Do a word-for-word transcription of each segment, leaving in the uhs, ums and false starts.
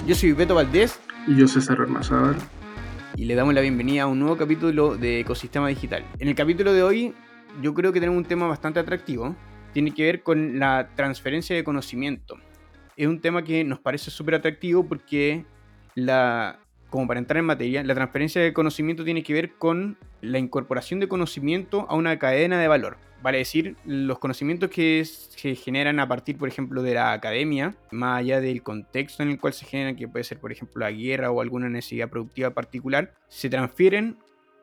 Yo soy Beto Valdés Y yo César Ormazábal. y le damos la bienvenida a un nuevo capítulo de Ecosistema Digital. En el capítulo de hoy yo creo que tenemos un tema bastante atractivo. Tiene que ver con la transferencia de conocimiento. Es un tema que nos parece súper atractivo porque, la, como para entrar en materia, la transferencia de conocimiento tiene que ver con la incorporación de conocimiento a una cadena de valor. Vale decir, los conocimientos que se generan a partir, por ejemplo, de la academia, más allá del contexto en el cual se generan, que puede ser, por ejemplo, la guerra o alguna necesidad productiva particular, se transfieren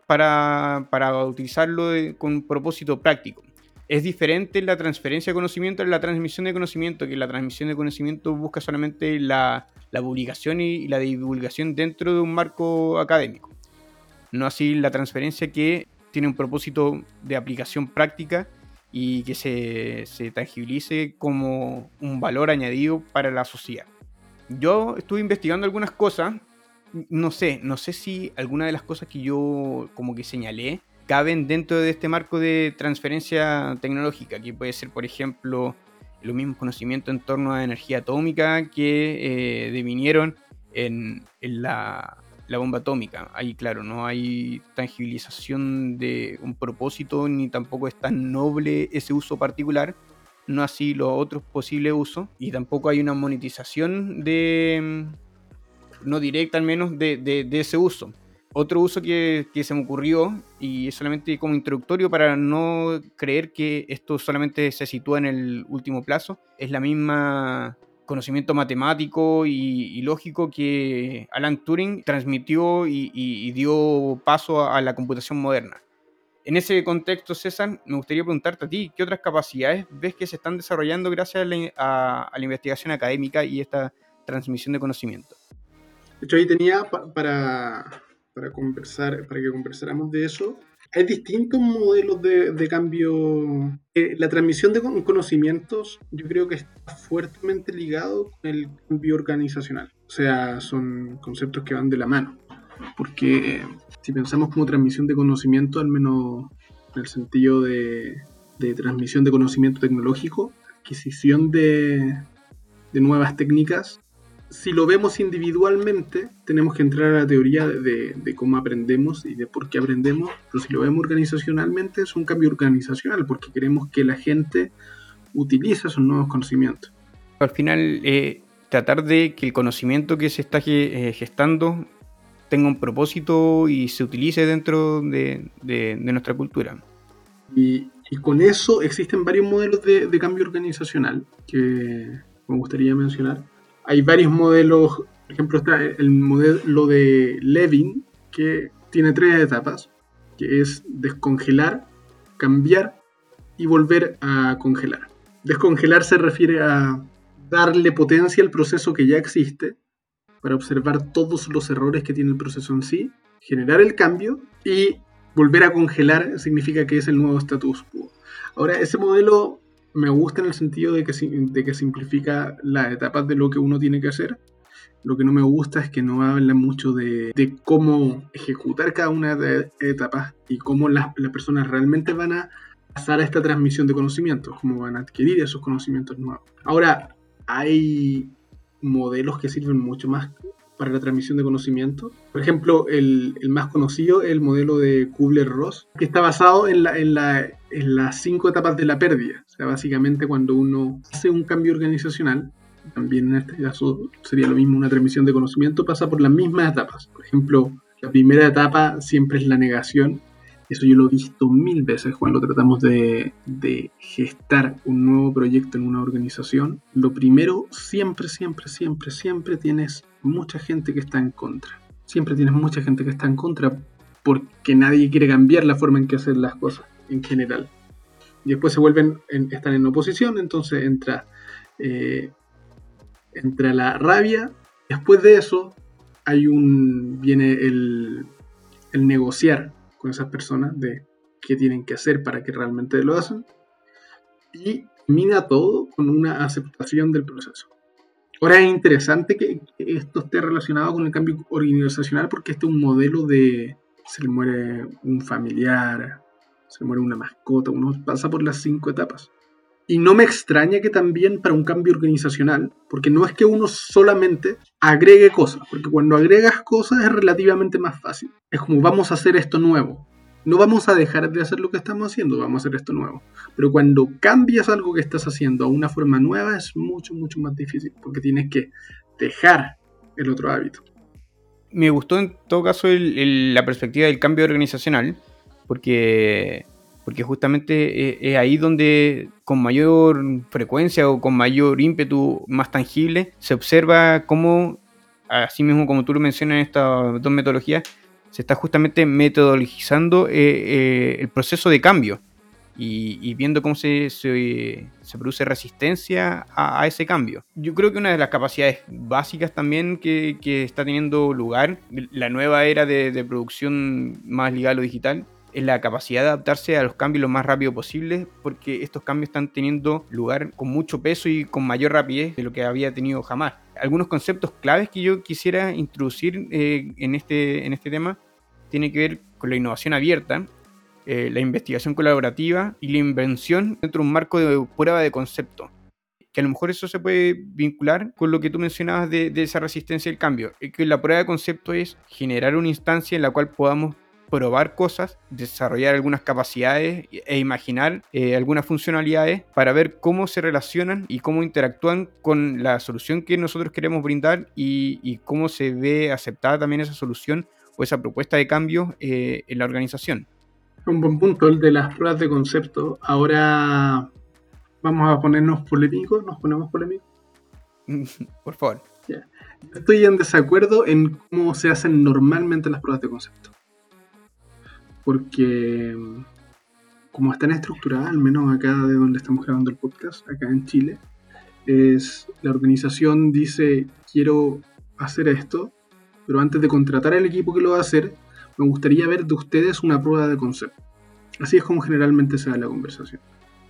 para, para utilizarlo de, con un propósito práctico. Es diferente la transferencia de conocimiento a la transmisión de conocimiento, que la transmisión de conocimiento busca solamente la, la publicación y, y la divulgación dentro de un marco académico. No así la transferencia, que tiene un propósito de aplicación práctica y que se, se tangibilice como un valor añadido para la sociedad. Yo estuve investigando algunas cosas. No sé, no sé si alguna de las cosas que yo como que señalé caben dentro de este marco de transferencia tecnológica, que puede ser, por ejemplo, los mismos conocimientos en torno a energía atómica que eh, devinieron en, en la, la bomba atómica. Ahí, claro, no hay tangibilización de un propósito, ni tampoco es tan noble ese uso particular, no así los otros posibles usos, y tampoco hay una monetización de, no directa al menos, de, de, de ese uso. Otro uso que, que se me ocurrió, y es solamente como introductorio para no creer que esto solamente se sitúa en el último plazo, es la misma conocimiento matemático y, y lógico que Alan Turing transmitió y, y, y dio paso a, a la computación moderna. En ese contexto, César, me gustaría preguntarte a ti, ¿qué otras capacidades ves que se están desarrollando gracias a la, a, a la investigación académica y esta transmisión de conocimiento? De hecho, ahí tenía pa- para, para conversar, para que conversáramos de eso. Hay distintos modelos de, de cambio. Eh, la transmisión de con- conocimientos, yo creo que está fuertemente ligado con el cambio organizacional. O sea, son conceptos que van de la mano. Porque eh, si pensamos como transmisión de conocimiento, al menos en el sentido de, de transmisión de conocimiento tecnológico, adquisición de, de nuevas técnicas, si lo vemos individualmente, tenemos que entrar a la teoría de, de cómo aprendemos y de por qué aprendemos, pero si lo vemos organizacionalmente, es un cambio organizacional, porque queremos que la gente utilice esos nuevos conocimientos. Al final, eh, tratar de que el conocimiento que se está eh, gestando tenga un propósito y se utilice dentro de, de, de nuestra cultura. Y, y, con eso existen varios modelos de, de cambio organizacional que me gustaría mencionar. Hay varios modelos, por ejemplo está el modelo de Levin, que tiene tres etapas, que es descongelar, cambiar y volver a congelar. Descongelar se refiere a darle potencia al proceso que ya existe para observar todos los errores que tiene el proceso en sí, generar el cambio y volver a congelar significa que es el nuevo status quo. Ahora, ese modelo me gusta en el sentido de que, de que simplifica las etapas de lo que uno tiene que hacer. Lo que no me gusta es que no habla mucho de, de cómo ejecutar cada una de las etapas y cómo las, las personas realmente van a pasar a esta transmisión de conocimientos, cómo van a adquirir esos conocimientos nuevos. Ahora, hay modelos que sirven mucho más para la transmisión de conocimiento. Por ejemplo, el, el más conocido es el modelo de Kubler-Ross, que está basado en, la, en, la, en las cinco etapas de la pérdida. O sea, básicamente cuando uno hace un cambio organizacional, también en este caso sería lo mismo, una transmisión de conocimiento, pasa por las mismas etapas. Por ejemplo, la primera etapa siempre es la negación. Eso yo lo he visto mil veces cuando tratamos de, de gestar un nuevo proyecto en una organización. Lo primero, siempre, siempre, siempre, siempre tienes mucha gente que está en contra. Siempre tienes mucha gente que está en contra porque nadie quiere cambiar la forma en que hacen las cosas en general. Y después se vuelven, en, están en oposición, entonces entra, eh, entra la rabia. Después de eso hay un, viene el, el negociar con esas personas de qué tienen que hacer para que realmente lo hacen, y termina todo con una aceptación del proceso. Ahora es interesante que esto esté relacionado con el cambio organizacional porque este es un modelo de se le muere un familiar, se le muere una mascota, uno pasa por las cinco etapas Y no me extraña que también para un cambio organizacional, porque no es que uno solamente agregue cosas, porque cuando agregas cosas es relativamente más fácil. Es como vamos a hacer esto nuevo. No vamos a dejar de hacer lo que estamos haciendo, vamos a hacer esto nuevo. Pero cuando cambias algo que estás haciendo a una forma nueva es mucho, mucho más difícil, porque tienes que dejar el otro hábito. Me gustó en todo caso el, el, la perspectiva del cambio organizacional, porque... porque justamente es ahí donde con mayor frecuencia o con mayor ímpetu más tangible se observa cómo, así mismo como tú lo mencionas en estas dos metodologías, se está justamente metodologizando eh, eh, el proceso de cambio y, y viendo cómo se, se, se produce resistencia a, a ese cambio. Yo creo que una de las capacidades básicas también que, que está teniendo lugar, la nueva era de, de producción más ligada a lo digital, es la capacidad de adaptarse a los cambios lo más rápido posible, porque estos cambios están teniendo lugar con mucho peso y con mayor rapidez de lo que había tenido jamás. Algunos conceptos claves que yo quisiera introducir eh, en, este, en este tema tienen que ver con la innovación abierta, eh, la investigación colaborativa y la invención dentro de un marco de prueba de concepto. Que a lo mejor eso se puede vincular con lo que tú mencionabas de, de esa resistencia al cambio. Que la prueba de concepto es generar una instancia en la cual podamos probar cosas, desarrollar algunas capacidades e imaginar eh, algunas funcionalidades para ver cómo se relacionan y cómo interactúan con la solución que nosotros queremos brindar y, y cómo se ve aceptada también esa solución o esa propuesta de cambio eh, en la organización. Un buen punto el de las pruebas de concepto. Ahora vamos a ponernos polémicos, nos ponemos polémicos. Por favor. Yeah. Estoy en desacuerdo en cómo se hacen normalmente las pruebas de concepto. Porque como están estructuradas, al menos acá de donde estamos grabando el podcast, acá en Chile, es la organización dice, quiero hacer esto, pero antes de contratar al equipo que lo va a hacer, me gustaría ver de ustedes una prueba de concepto. Así es como generalmente se da la conversación.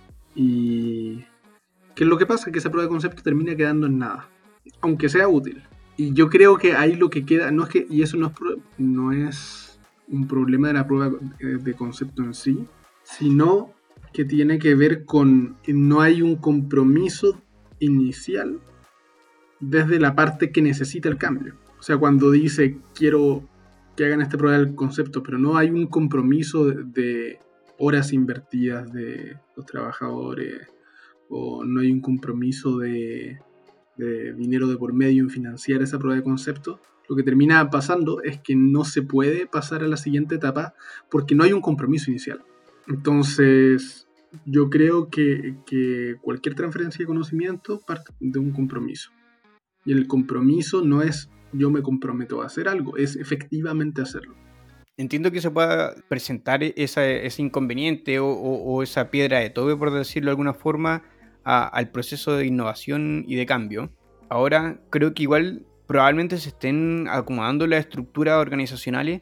Y ¿qué es lo que pasa? Que esa prueba de concepto termina quedando en nada, aunque sea útil. Y yo creo que ahí lo que queda, no es que, y eso no es, no es un problema de la prueba de concepto en sí, sino que tiene que ver con que no hay un compromiso inicial desde la parte que necesita el cambio. O sea, cuando dice quiero que hagan esta prueba del concepto, pero no hay un compromiso de, de horas invertidas de los trabajadores, o no hay un compromiso de, de dinero de por medio en financiar esa prueba de concepto, lo que termina pasando es que no se puede pasar a la siguiente etapa porque no hay un compromiso inicial. Entonces, yo creo que, que cualquier transferencia de conocimiento parte de un compromiso. Y el compromiso no es yo me comprometo a hacer algo, es efectivamente hacerlo. Entiendo que se pueda presentar esa, ese inconveniente o, o, o esa piedra de tope, por decirlo de alguna forma, a, al proceso de innovación y de cambio. Ahora, creo que igual probablemente se estén acomodando las estructuras organizacionales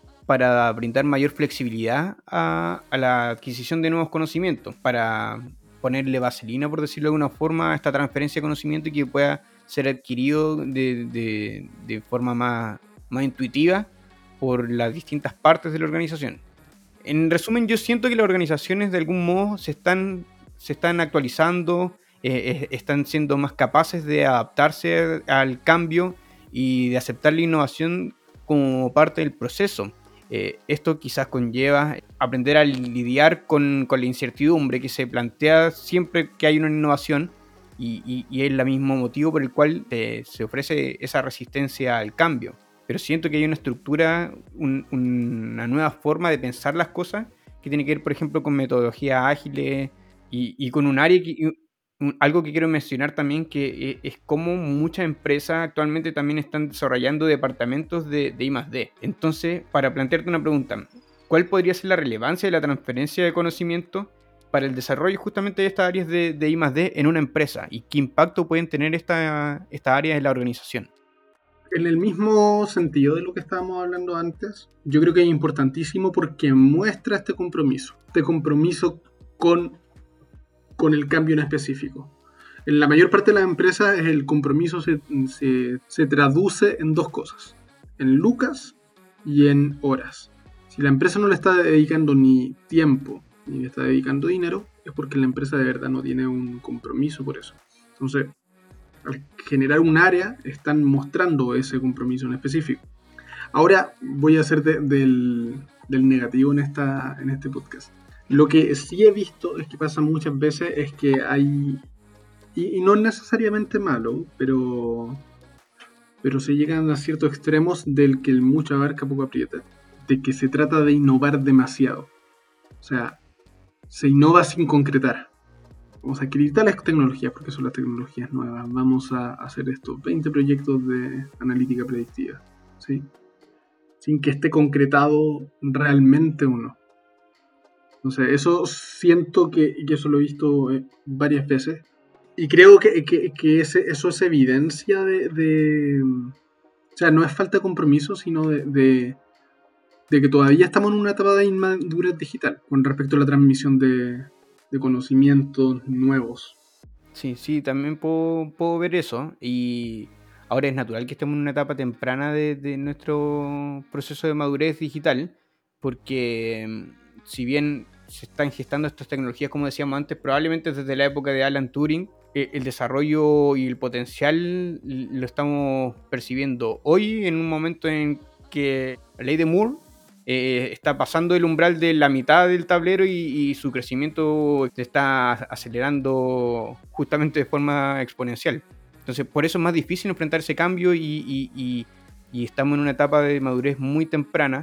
para brindar mayor flexibilidad a, a la adquisición de nuevos conocimientos, para ponerle vaselina, por decirlo de alguna forma, a esta transferencia de conocimiento y que pueda ser adquirido de, de, de forma más, más intuitiva por las distintas partes de la organización. En resumen, yo siento que las organizaciones de algún modo se están, se están actualizando, eh, están siendo más capaces de adaptarse al cambio y de aceptar la innovación como parte del proceso. Eh, esto quizás conlleva aprender a lidiar con, con la incertidumbre que se plantea siempre que hay una innovación y, y, y es el mismo motivo por el cual eh, se ofrece esa resistencia al cambio. Pero siento que hay una estructura, un, una nueva forma de pensar las cosas que tiene que ver, por ejemplo, con metodologías ágiles y, y con un área que... Algo que quiero mencionar también que es como muchas empresas actualmente también están desarrollando departamentos de, de I más D. Entonces, para plantearte una pregunta, ¿cuál podría ser la relevancia de la transferencia de conocimiento para el desarrollo justamente de estas áreas de, de I más D en una empresa? ¿Y qué impacto pueden tener esta, estas áreas en la organización? En el mismo sentido de lo que estábamos hablando antes, yo creo que es importantísimo porque muestra este compromiso, este compromiso con... con el cambio en específico. En la mayor parte de las empresas el compromiso se, se, se traduce en dos cosas, en lucas y en horas. Si la empresa no le está dedicando ni tiempo ni le está dedicando dinero, es porque la empresa de verdad no tiene un compromiso por eso. Entonces, al generar un área, están mostrando ese compromiso en específico. Ahora voy a hacer de, del, del negativo en, esta, en este podcast. Lo que sí he visto es que pasa muchas veces es que hay, y, y no es necesariamente malo, pero, pero se llegan a ciertos extremos del que el mucho abarca poco aprieta, de que se trata de innovar demasiado. O sea, se innova sin concretar. Vamos a adquirir tales tecnologías porque son las tecnologías nuevas. Vamos a hacer estos veinte proyectos de analítica predictiva, ¿sí? Sin que esté concretado realmente uno. Entonces, eso siento que, que eso lo he visto eh, varias veces. Y creo que, que, que ese, eso es evidencia de, de... O sea, no es falta de compromiso, sino de, de, de que todavía estamos en una etapa de inmadurez digital con respecto a la transmisión de, de conocimientos nuevos. Sí, sí, también puedo, puedo ver eso. Y ahora es natural que estemos en una etapa temprana de, de nuestro proceso de madurez digital, porque mm, si bien se están gestando estas tecnologías, como decíamos antes, probablemente desde la época de Alan Turing, eh, el desarrollo y el potencial lo estamos percibiendo hoy en un momento en que la ley de Moore eh, está pasando el umbral de la mitad del tablero y, y su crecimiento se está acelerando justamente de forma exponencial. Entonces, por eso es más difícil enfrentar ese cambio y, y, y, y estamos en una etapa de madurez muy temprana,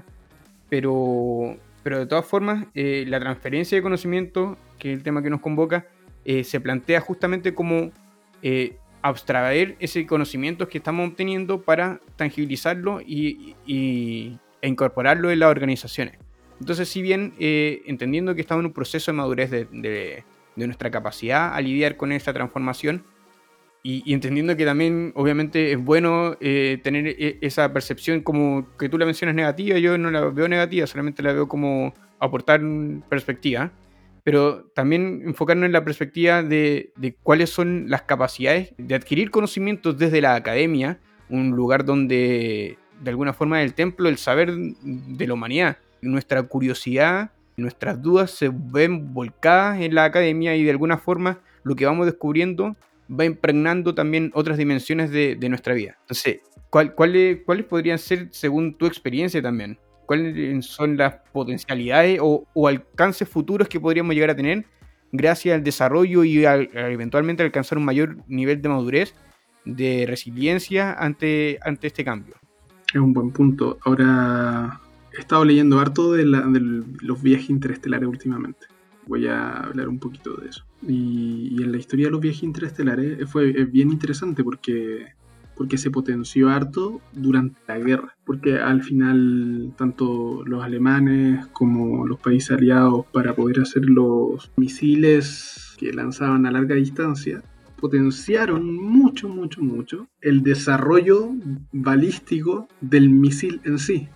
pero, pero de todas formas, eh, la transferencia de conocimiento, que es el tema que nos convoca, eh, se plantea justamente como eh, abstraer ese conocimiento que estamos obteniendo para tangibilizarlo y, y, e incorporarlo en las organizaciones. Entonces, si bien eh, entendiendo que estamos en un proceso de madurez de, de, de nuestra capacidad a lidiar con esta transformación, y, y entendiendo que también obviamente es bueno eh, tener e- esa percepción como que tú la mencionas negativa, yo no la veo negativa, solamente la veo como aportar perspectiva, pero también enfocarnos en la perspectiva de, de cuáles son las capacidades de adquirir conocimientos desde la academia, un lugar donde de alguna forma es el templo del saber de la humanidad. Nuestra curiosidad, nuestras dudas se ven volcadas en la academia y de alguna forma lo que vamos descubriendo va impregnando también otras dimensiones de, de nuestra vida. Entonces, ¿cuál, cuáles, ¿cuáles podrían ser, según tu experiencia también, cuáles son las potencialidades o, o alcances futuros que podríamos llegar a tener gracias al desarrollo y al, a eventualmente alcanzar un mayor nivel de madurez, de resiliencia ante, ante este cambio? Es un buen punto. Ahora he estado leyendo harto de, la, de los viajes interestelares últimamente. Voy a hablar un poquito de eso. Y, y en la historia de los viajes interestelares fue es bien interesante porque, porque se potenció harto durante la guerra. Porque al final tanto los alemanes como los países aliados, para poder hacer los misiles que lanzaban a larga distancia, potenciaron mucho, mucho, mucho el desarrollo balístico del misil en sí.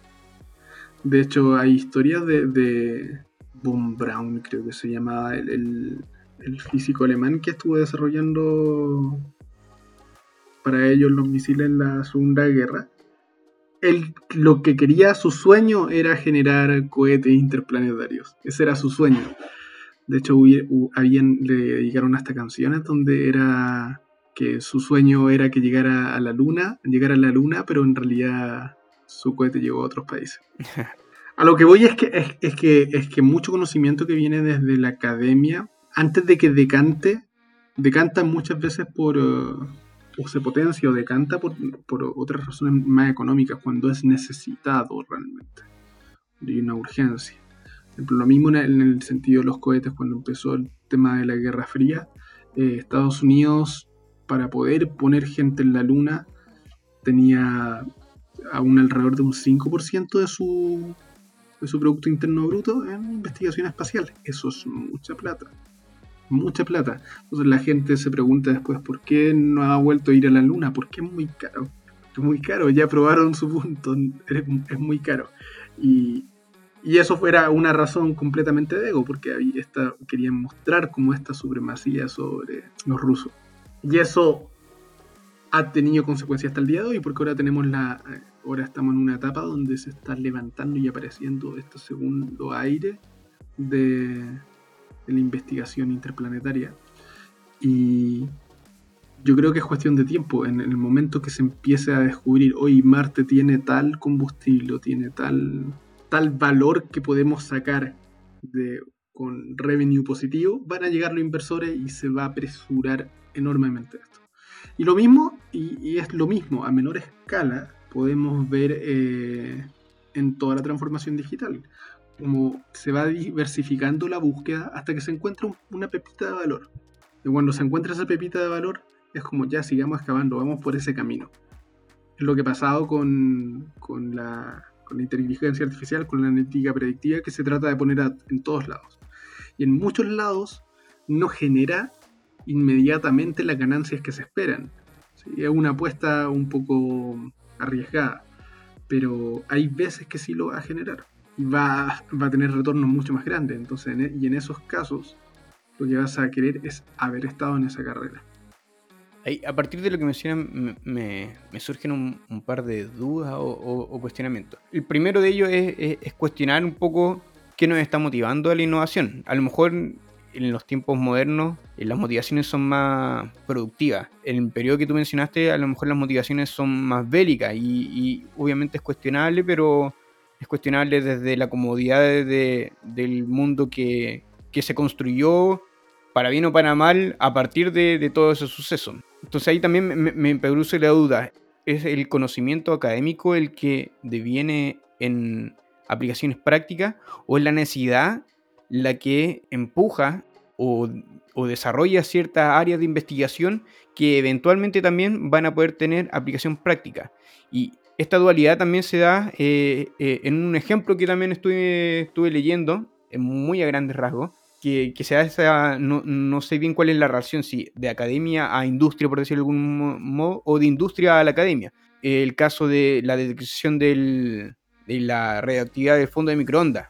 De hecho, hay historias de, de Von Braun, creo que se llamaba el, el, el físico alemán que estuvo desarrollando para ellos los misiles en la Segunda Guerra. Él, lo que quería, su sueño era generar cohetes interplanetarios. Ese era su sueño. De hecho, habían, le dedicaron hasta canciones donde era que su sueño era que llegara a la luna, llegara a la luna, pero en realidad su cohete llegó a otros países. A lo que voy es que, es, es que es que mucho conocimiento que viene desde la academia, antes de que decante, decanta muchas veces por, uh, o se potencia o decanta por, por otras razones más económicas, cuando es necesitado realmente. Hay una urgencia. Lo mismo en el sentido de los cohetes, cuando empezó el tema de la Guerra Fría, eh, Estados Unidos, para poder poner gente en la Luna, tenía aún alrededor de un cinco por ciento de su, de su Producto Interno Bruto en investigación espacial. Eso es mucha plata. Mucha plata. Entonces la gente se pregunta después, ¿por qué no ha vuelto a ir a la Luna? Porque es muy caro. Es muy caro, ya probaron su punto, es muy caro. Y... Y eso fuera una razón completamente de ego, porque ahí está, querían mostrar como esta supremacía sobre los rusos. Y eso ha tenido consecuencias hasta el día de hoy, porque ahora tenemos la, ahora estamos en una etapa donde se está levantando y apareciendo este segundo aire de, de la investigación interplanetaria. Y yo creo que es cuestión de tiempo. En el momento que se empiece a descubrir, hoy Marte tiene tal combustible, tiene tal, tal valor que podemos sacar de, con revenue positivo, van a llegar los inversores y se va a apresurar enormemente esto. Y lo mismo, y, y es lo mismo, a menor escala, podemos ver eh, en toda la transformación digital, como se va diversificando la búsqueda hasta que se encuentra un, una pepita de valor. Y cuando se encuentra esa pepita de valor, es como ya sigamos excavando, vamos por ese camino. Es lo que ha pasado con, con, la, con la inteligencia artificial, con la analítica predictiva, que se trata de poner a, en todos lados. Y en muchos lados no genera inmediatamente las ganancias que se esperan. ¿Sí? Es una apuesta un poco arriesgada, pero hay veces que sí lo va a generar y va, va a tener retornos mucho más grandes. Entonces, en, y en esos casos, lo que vas a querer es haber estado en esa carrera. Ahí, a partir de lo que mencionan, me, me, me surgen un, un par de dudas o, o, o cuestionamientos. El primero de ellos es, es, es cuestionar un poco qué nos está motivando a la innovación. A lo mejor en los tiempos modernos las motivaciones son más productivas. En el periodo que tú mencionaste, a lo mejor las motivaciones son más bélicas y, y obviamente es cuestionable, pero es cuestionable desde la comodidad de, del mundo que, que se construyó, para bien o para mal, a partir de, de todo ese suceso. Entonces ahí también me, me produce la duda, ¿es el conocimiento académico el que deviene en aplicaciones prácticas o es la necesidad la que empuja o, o desarrolla ciertas áreas de investigación que eventualmente también van a poder tener aplicación práctica? Y esta dualidad también se da eh, eh, en un ejemplo que también estuve, estuve leyendo, muy a grandes rasgos, que, que se da esa, no, no sé bien cuál es la relación, si de academia a industria, por decirlo de algún modo, o de industria a la academia. El caso de la detección del, de la radioactividad del fondo de microondas,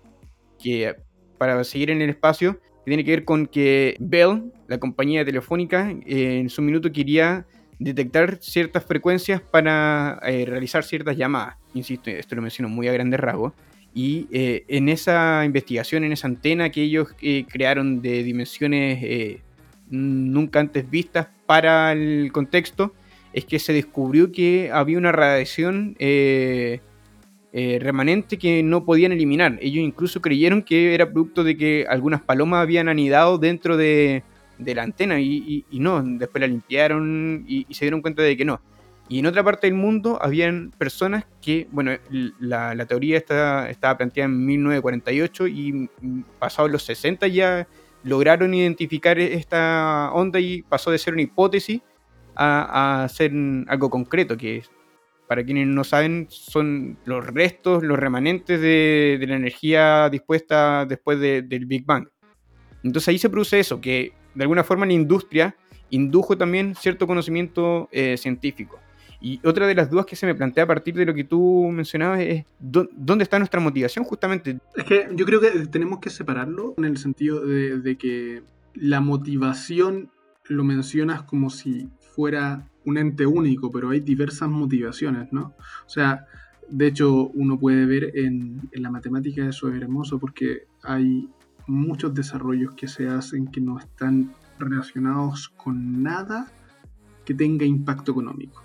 que para seguir en el espacio, que tiene que ver con que Bell, la compañía telefónica, eh, en su minuto quería detectar ciertas frecuencias para eh, realizar ciertas llamadas. Insisto, esto lo menciono muy a grandes rasgos. Y eh, en esa investigación, en esa antena que ellos eh, crearon de dimensiones eh, nunca antes vistas para el contexto, es que se descubrió que había una radiación eh, eh, remanente que no podían eliminar. Ellos incluso creyeron que era producto de que algunas palomas habían anidado dentro de, de la antena y, y, y no, después la limpiaron y, y se dieron cuenta de que no. Y en otra parte del mundo habían personas que, bueno, la, la teoría está, estaba planteada en mil novecientos cuarenta y ocho y pasados los sesenta ya lograron identificar esta onda y pasó de ser una hipótesis a, a ser algo concreto, que para quienes no saben, son los restos, los remanentes de, de la energía dispuesta después de, del Big Bang. Entonces ahí se produce eso, que de alguna forma la industria indujo también cierto conocimiento eh, científico. Y otra de las dudas que se me plantea a partir de lo que tú mencionabas es ¿dónde está nuestra motivación justamente? Es que yo creo que tenemos que separarlo en el sentido de, de que la motivación lo mencionas como si fuera un ente único, pero hay diversas motivaciones, ¿no? O sea, de hecho uno puede ver en, en la matemática, eso es hermoso porque hay muchos desarrollos que se hacen que no están relacionados con nada que tenga impacto económico.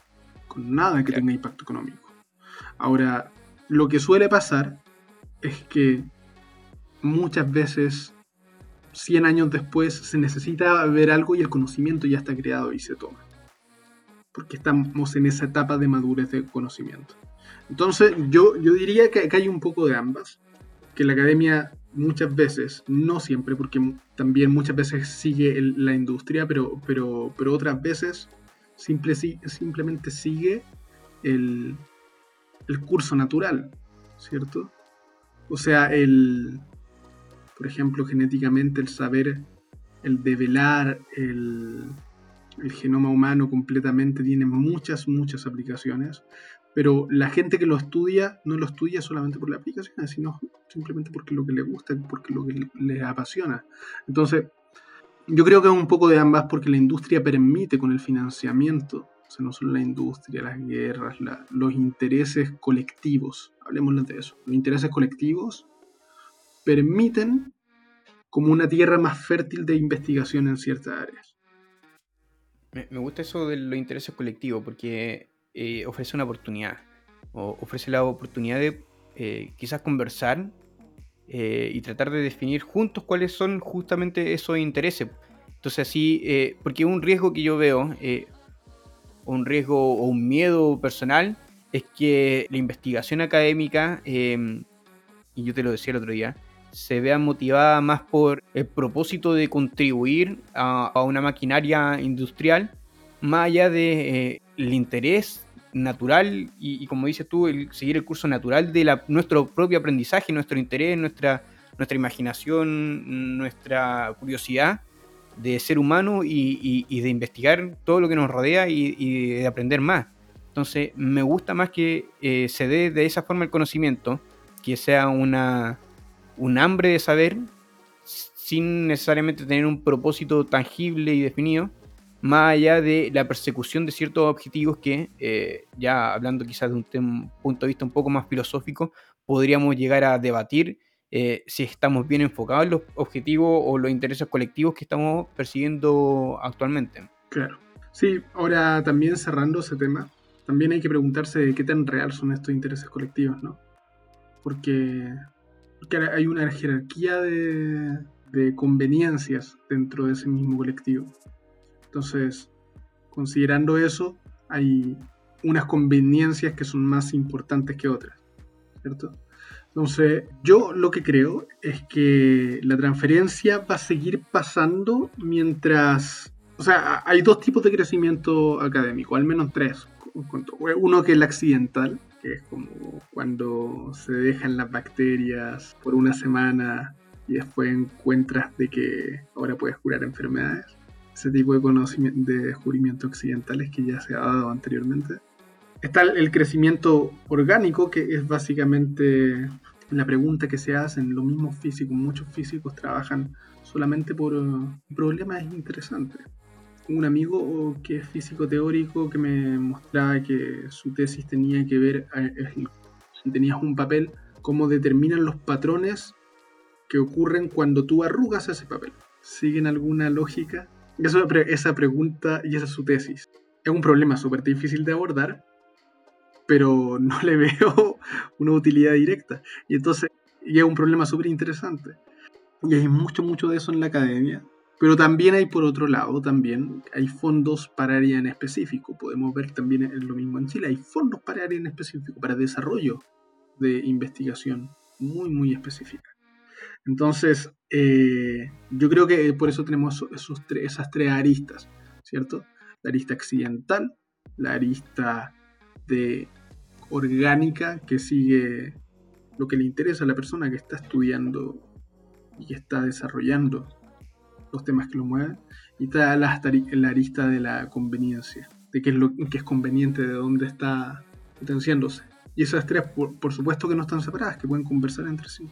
Con nada que Claro. tenga impacto económico. Ahora, lo que suele pasar es que muchas veces, cien años después, se necesita ver algo y el conocimiento ya está creado y se toma. Porque estamos en esa etapa de madurez de conocimiento. Entonces, yo, yo diría que, que hay un poco de ambas. Que la academia muchas veces, no siempre, porque también muchas veces sigue el, la industria, pero, pero, pero otras veces simple, simplemente sigue el, el curso natural, ¿cierto? O sea, el, por ejemplo, genéticamente el saber, el develar el, el genoma humano completamente tiene muchas, muchas aplicaciones, pero la gente que lo estudia no lo estudia solamente por las aplicaciones, sino simplemente porque lo que le gusta, porque lo que les apasiona. Entonces, yo creo que es un poco de ambas porque la industria permite con el financiamiento, o sea, no solo la industria, las guerras, la, los intereses colectivos, hablemos de eso, los intereses colectivos permiten como una tierra más fértil de investigación en ciertas áreas. Me, me gusta eso de los intereses colectivos porque eh, ofrece una oportunidad, o ofrece la oportunidad de eh, quizás conversar eh, y tratar de definir juntos cuáles son justamente esos intereses. Entonces así, eh, porque un riesgo que yo veo, eh, un riesgo o un miedo personal, es que la investigación académica, eh, y yo te lo decía el otro día, se vea motivada más por el propósito de contribuir a, a una maquinaria industrial, más allá de eh, el interés natural y, y como dices tú, el seguir el curso natural de la, nuestro propio aprendizaje, nuestro interés, nuestra, nuestra imaginación, nuestra curiosidad de ser humano y, y, y de investigar todo lo que nos rodea y, y de aprender más. Entonces, me gusta más que eh, se dé de esa forma el conocimiento, que sea una, un hambre de saber, sin necesariamente tener un propósito tangible y definido, más allá de la persecución de ciertos objetivos que, eh, ya hablando quizás de un tem- punto de vista un poco más filosófico, podríamos llegar a debatir eh, si estamos bien enfocados en los objetivos o los intereses colectivos que estamos persiguiendo actualmente. Claro. Sí, ahora también cerrando ese tema, también hay que preguntarse de qué tan real son estos intereses colectivos, ¿no? Porque, porque hay una jerarquía de, de conveniencias dentro de ese mismo colectivo. Entonces, considerando eso, hay unas conveniencias que son más importantes que otras, ¿cierto? Entonces, yo lo que creo es que la transferencia va a seguir pasando mientras... O sea, hay dos tipos de crecimiento académico, al menos tres. Uno que es el accidental, que es como cuando se dejan las bacterias por una semana y después encuentras de que ahora puedes curar enfermedades. Ese tipo de conocimiento, de descubrimientos accidentales que ya se ha dado anteriormente. Está el crecimiento orgánico, que es básicamente la pregunta que se hacen los mismos físicos. Muchos físicos trabajan solamente por uh, problemas interesantes. Un amigo que es físico teórico que me mostraba que su tesis tenía que ver, eh, si tenías un papel, cómo determinan los patrones que ocurren cuando tú arrugas ese papel. ¿Siguen alguna lógica? Eso, esa pregunta y esa es su tesis. Es un problema súper difícil de abordar, pero no le veo una utilidad directa. Y entonces, y es un problema súper interesante. Y hay mucho, mucho de eso en la academia. Pero también hay, por otro lado, también hay fondos para área en específico. Podemos ver también lo mismo en Chile. Hay fondos para área en específico, para desarrollo de investigación muy, muy específica. Entonces, eh, yo creo que por eso tenemos esos tres, esas tres aristas, ¿cierto? La arista accidental, la arista de orgánica, que sigue lo que le interesa a la persona que está estudiando y que está desarrollando los temas que lo mueven, y está la, la arista de la conveniencia, de qué es lo que es conveniente, de dónde está potenciándose. Y esas tres, por, por supuesto que no están separadas, que pueden conversar entre sí.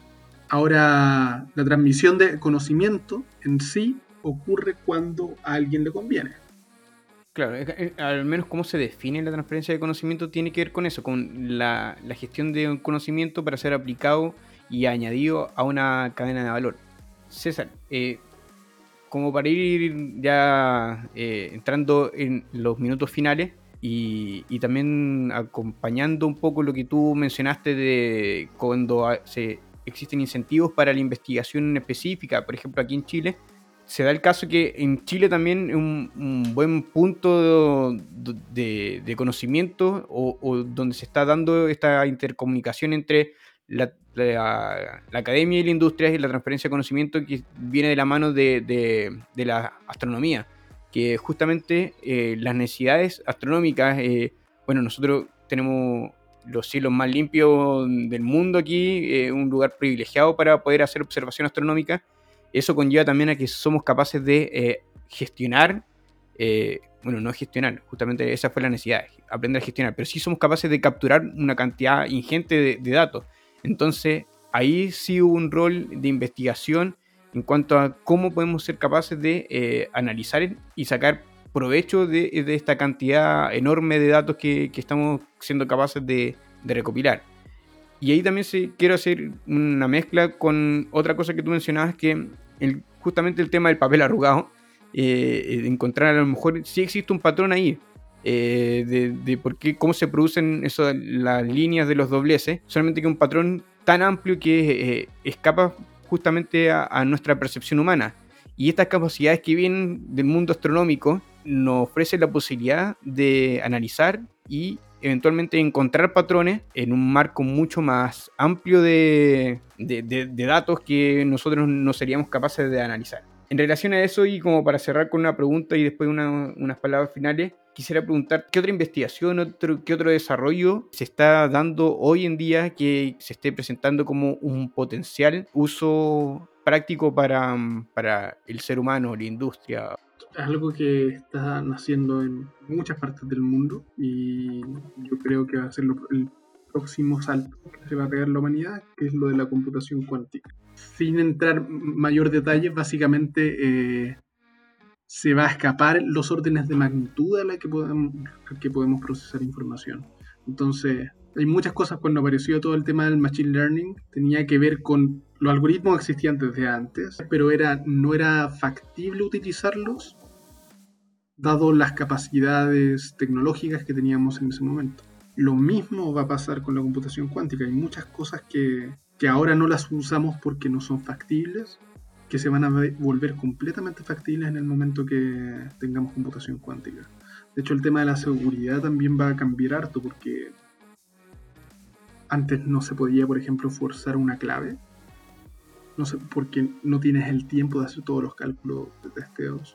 Ahora, la transmisión de conocimiento en sí ocurre cuando a alguien le conviene. Claro, al menos cómo se define la transferencia de conocimiento tiene que ver con eso, con la, la gestión de un conocimiento para ser aplicado y añadido a una cadena de valor. César, eh, como para ir ya eh, entrando en los minutos finales y, y también acompañando un poco lo que tú mencionaste de cuando se, existen incentivos para la investigación específica, por ejemplo aquí en Chile, se da el caso que en Chile también es un, un buen punto de, de, de conocimiento o, o donde se está dando esta intercomunicación entre la, la, la academia y la industria y la transferencia de conocimiento que viene de la mano de, de, de la astronomía, que justamente eh, las necesidades astronómicas, eh, bueno, nosotros tenemos los cielos más limpios del mundo aquí, eh, un lugar privilegiado para poder hacer observación astronómica. Eso conlleva también a que somos capaces de eh, gestionar, eh, bueno, no gestionar, justamente esa fue la necesidad, aprender a gestionar, pero sí somos capaces de capturar una cantidad ingente de, de datos. Entonces, ahí sí hubo un rol de investigación en cuanto a cómo podemos ser capaces de eh, analizar y sacar provecho de, de esta cantidad enorme de datos que, que estamos siendo capaces de, de recopilar. Y ahí también se, quiero hacer una mezcla con otra cosa que tú mencionabas, que el, justamente el tema del papel arrugado, eh, encontrar a lo mejor sí existe un patrón ahí, eh, de, de por qué, cómo se producen eso, las líneas de los dobleces, solamente que un patrón tan amplio que eh, escapa justamente a, a nuestra percepción humana. Y estas capacidades que vienen del mundo astronómico nos ofrecen la posibilidad de analizar y eventualmente encontrar patrones en un marco mucho más amplio de, de, de, de datos que nosotros no seríamos capaces de analizar. En relación a eso, y como para cerrar con una pregunta y después una, unas palabras finales, quisiera preguntar qué otra investigación, otro, qué otro desarrollo se está dando hoy en día que se esté presentando como un potencial uso práctico para, para el ser humano, la industria. Es algo que está naciendo en muchas partes del mundo y yo creo que va a ser lo, el próximo salto que se va a pegar la humanidad, que es lo de la computación cuántica. Sin entrar mayor detalle, básicamente eh, se va a escapar los órdenes de magnitud a la que podemos, a que podemos procesar información. Entonces, hay muchas cosas. Cuando apareció todo el tema del machine learning, tenía que ver con los algoritmos existían desde antes, pero era, no era factible utilizarlos dado las capacidades tecnológicas que teníamos en ese momento. Lo mismo va a pasar con la computación cuántica. Hay muchas cosas que, que ahora no las usamos porque no son factibles, que se van a volver completamente factibles en el momento que tengamos computación cuántica. De hecho, el tema de la seguridad también va a cambiar harto, porque antes no se podía, por ejemplo, forzar una clave, no sé, porque no tienes el tiempo de hacer todos los cálculos de testeos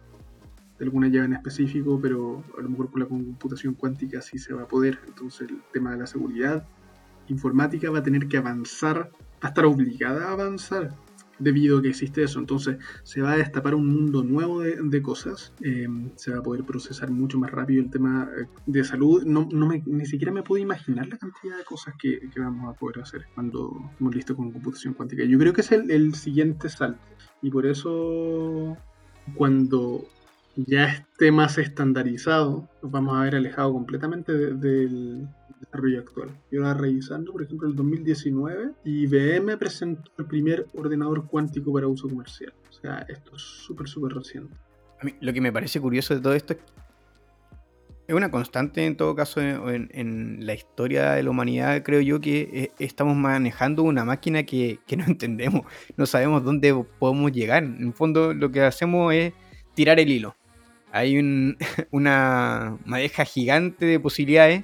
de alguna llave en específico, pero a lo mejor con la computación cuántica sí se va a poder. Entonces el tema de la seguridad informática va a tener que avanzar, va a estar obligada a avanzar debido a que existe eso. Entonces se va a destapar un mundo nuevo de, de cosas, eh, se va a poder procesar mucho más rápido el tema de salud. No, no me, ni siquiera me puedo imaginar la cantidad de cosas que, que vamos a poder hacer cuando estemos listos con computación cuántica. Yo creo que es el, el siguiente salto, y por eso cuando ya esté más estandarizado, nos vamos a ver alejado completamente de, del desarrollo actual. Yo estaba revisando, por ejemplo, en el dos mil diecinueve, I B M presentó el primer ordenador cuántico para uso comercial. O sea, esto es súper, súper reciente. A mí, lo que me parece curioso de todo esto es que es una constante en todo caso en, en la historia de la humanidad. Creo yo que eh, estamos manejando una máquina que, que no entendemos, no sabemos dónde podemos llegar. En el fondo lo que hacemos es tirar el hilo. Hay un, una madeja gigante de posibilidades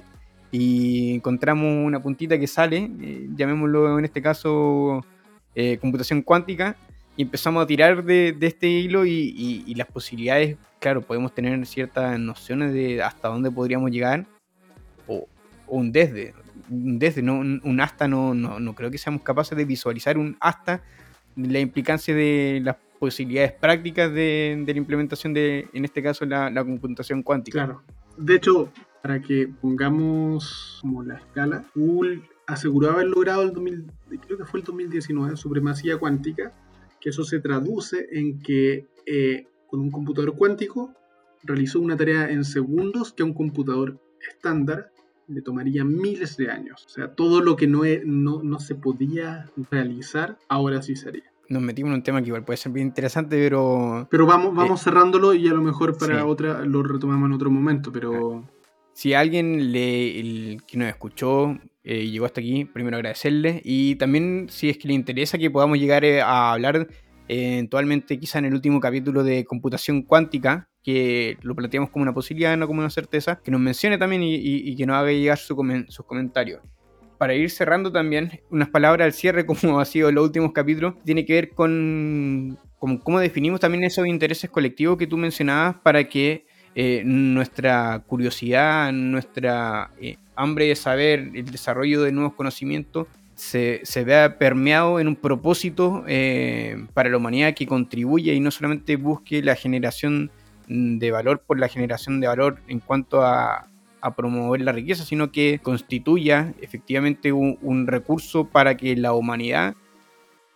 y encontramos una puntita que sale, eh, llamémoslo en este caso eh, computación cuántica, y empezamos a tirar de, de este hilo y, y, y las posibilidades, claro, podemos tener ciertas nociones de hasta dónde podríamos llegar, o, o un desde, un desde, no, un, un hasta, no, no, no creo que seamos capaces de visualizar un hasta, la implicancia de las posibilidades prácticas de, de la implementación de, en este caso, la, la computación cuántica. Claro. De hecho, para que pongamos como la escala, Google aseguró haber logrado el dos mil, creo que fue el dos mil diecinueve, supremacía cuántica, que eso se traduce en que eh, con un computador cuántico realizó una tarea en segundos que a un computador estándar le tomaría miles de años. O sea, todo lo que no, es, no, no se podía realizar, ahora sí sería. Nos metimos en un tema que igual puede ser bien interesante, pero... Pero vamos, vamos eh, cerrándolo y a lo mejor para sí. otra lo retomamos en otro momento, pero... Si alguien le, el, que nos escuchó eh, llegó hasta aquí, primero agradecerle, y también si es que le interesa que podamos llegar eh, a hablar eh, eventualmente quizá en el último capítulo de computación cuántica, que lo planteamos como una posibilidad, no como una certeza, que nos mencione también y, y, y que nos haga llegar su comen- sus comentarios. Para ir cerrando también, unas palabras al cierre, como ha sido en los últimos capítulos, tiene que ver con, con cómo definimos también esos intereses colectivos que tú mencionabas para que eh, nuestra curiosidad, nuestra eh, hambre de saber, el desarrollo de nuevos conocimientos se, se vea permeado en un propósito eh, para la humanidad que contribuya y no solamente busque la generación de valor por la generación de valor en cuanto a a promover la riqueza, sino que constituya efectivamente un, un recurso para que la humanidad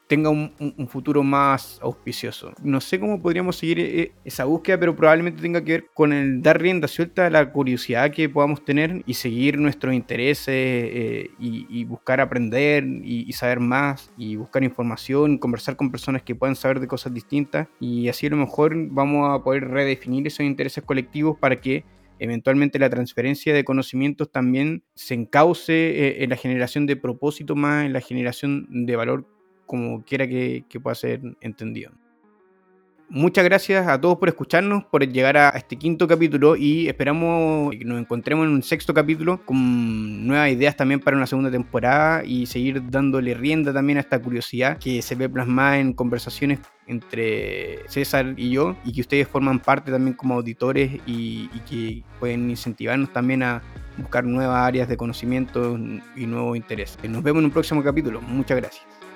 tenga un, un futuro más auspicioso. No sé cómo podríamos seguir esa búsqueda, pero probablemente tenga que ver con el dar rienda suelta a la curiosidad que podamos tener y seguir nuestros intereses eh, y, y buscar aprender y, y saber más y buscar información, conversar con personas que puedan saber de cosas distintas, y así a lo mejor vamos a poder redefinir esos intereses colectivos para que eventualmente la transferencia de conocimientos también se encauce eh, en la generación de propósito más en la generación de valor, como quiera que, que pueda ser entendido. Muchas gracias a todos por escucharnos, por llegar a este quinto capítulo, y esperamos que nos encontremos en un sexto capítulo con nuevas ideas también para una segunda temporada y seguir dándole rienda también a esta curiosidad que se ve plasmada en conversaciones entre César y yo, y que ustedes forman parte también como auditores y, y que pueden incentivarnos también a buscar nuevas áreas de conocimiento y nuevos intereses. Nos vemos en un próximo capítulo. Muchas gracias.